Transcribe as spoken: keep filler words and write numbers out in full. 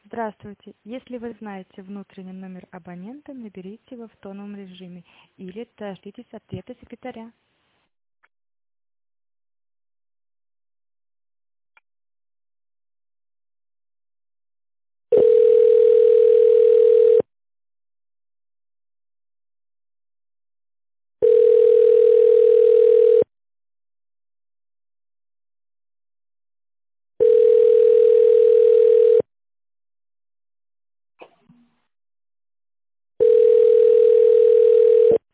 Здравствуйте. Если вы знаете внутренний номер абонента, наберите его в тоновом режиме или дождитесь ответа секретаря.